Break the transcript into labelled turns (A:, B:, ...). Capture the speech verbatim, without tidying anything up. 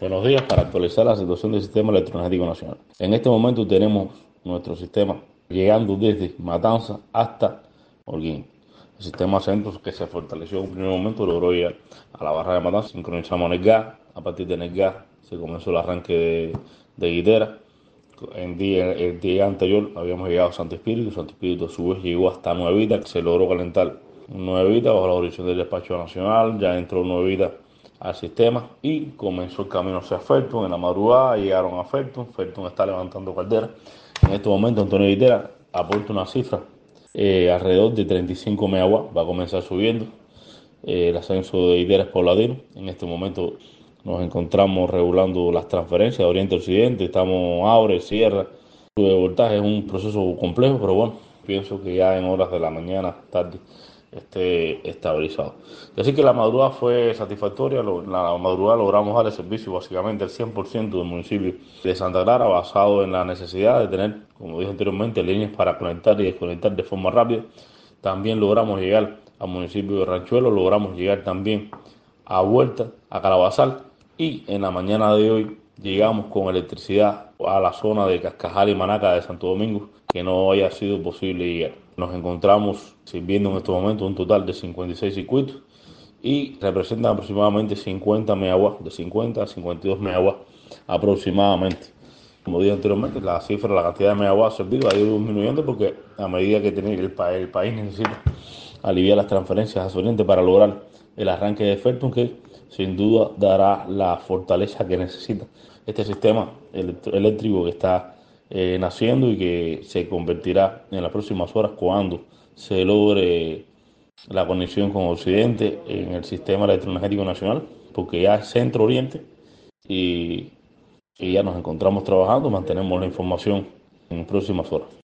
A: Buenos días. Para actualizar la situación del sistema electroenergético nacional. En este momento tenemos nuestro sistema llegando desde Matanza hasta Holguín. El sistema centro que se fortaleció en un primer momento logró llegar a la barra de Matanza. Sincronizamos en el gas. A partir de el gas se comenzó el arranque de, de Guitera. En día, el día anterior habíamos llegado a Santo Espíritu. Santo Espíritu a su vez llegó hasta Nuevita, que se logró calentar Nuevita bajo la jurisdicción del despacho nacional. Ya entró Nuevita al sistema y comenzó el camino hacia Felton. En la madrugada llegaron a Felton. Felton está levantando caldera. En este momento Antonio Guitera aporta una cifra eh, alrededor de treinta y cinco megawatts. Va a comenzar subiendo. Eh, el ascenso de Guitera es paulatino. En este momento nos encontramos regulando las transferencias de Oriente a Occidente. Estamos abre, cierra. Su de voltaje es un proceso complejo, pero bueno, pienso que ya en horas de la mañana, tarde, esté estabilizado. Y así que la madrugada fue satisfactoria. La madrugada logramos dar el servicio básicamente al cien por ciento del municipio de Santa Clara, basado en la necesidad de tener, como dije anteriormente, líneas para conectar y desconectar de forma rápida. También logramos llegar al municipio de Ranchuelo, logramos llegar también a Huerta, a Calabazal, y en la mañana de hoy llegamos con electricidad a la zona de Cascajal y Manaca de Santo Domingo, que no haya sido posible llegar. Nos encontramos sirviendo en estos momentos un total de cincuenta y seis circuitos y representan aproximadamente cincuenta megawatts, de cincuenta a cincuenta y dos megawatts aproximadamente. Como dije anteriormente, la cifra, la cantidad de megawatts servidos ha ido disminuyendo porque a medida que el, el, el país necesita aliviar las transferencias a su oriente para lograr el arranque de Felton, que sin duda dará la fortaleza que necesita este sistema eléctrico que está eh, naciendo y que se convertirá en las próximas horas cuando se logre la conexión con Occidente en el sistema electroenergético nacional, porque ya es centro-oriente y, y ya nos encontramos trabajando, mantenemos la información en próximas horas.